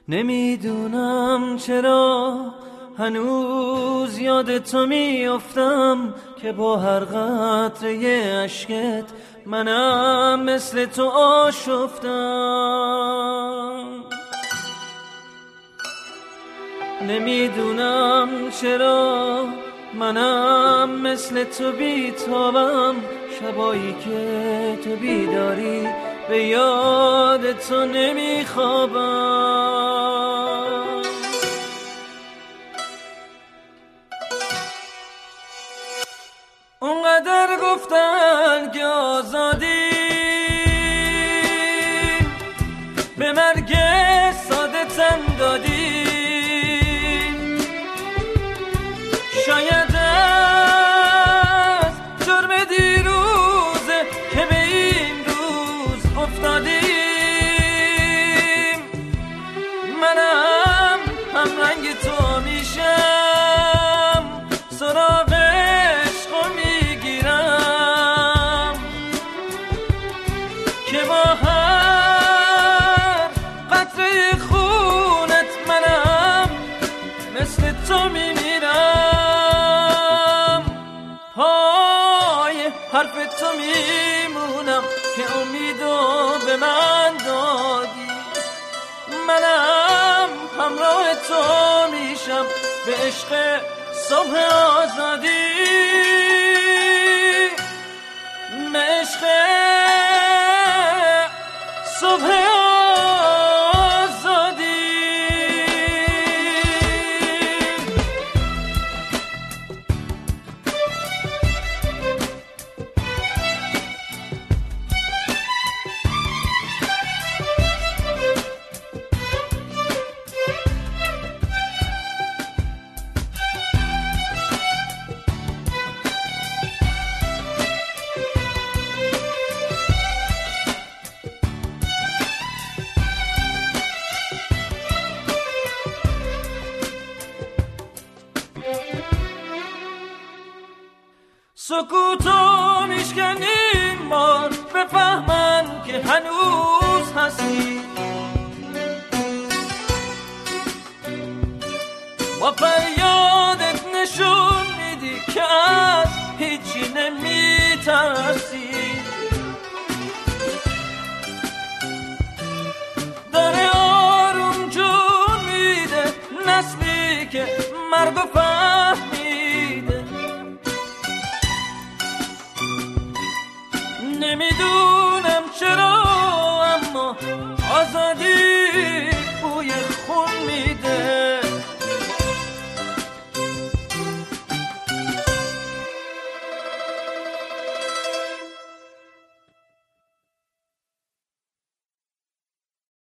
نمیدونم چرا هنوز یاد تو میافتم که با هر قطره عشقت منم مثل تو آشفتم. نمیدونم چرا منم مثل تو بیتابم، شبایی که تو بیداری به یاد تو نمیخوابم. اونقدر گفتن که آزادی به مرگ ساده تن دادی، شاید از جرم دیروزه که به این روز افتادیم. منم هم رنگ تو میشم، سراغ عشقو میگیرم که با هر قطره خونت منم مثل تو میمیرم. پای حرف تو میمونم که امیدو به من دادی، منم همراه تو میشم به عشق صبح آزادی، به عشق صبح آزادی. سکوتو میشکنین بار بفهمن که هنوز هستی، با فریادت نشون میدی که از هیچی نمیترسی. داره آروم جون میده نسلی که مرگ و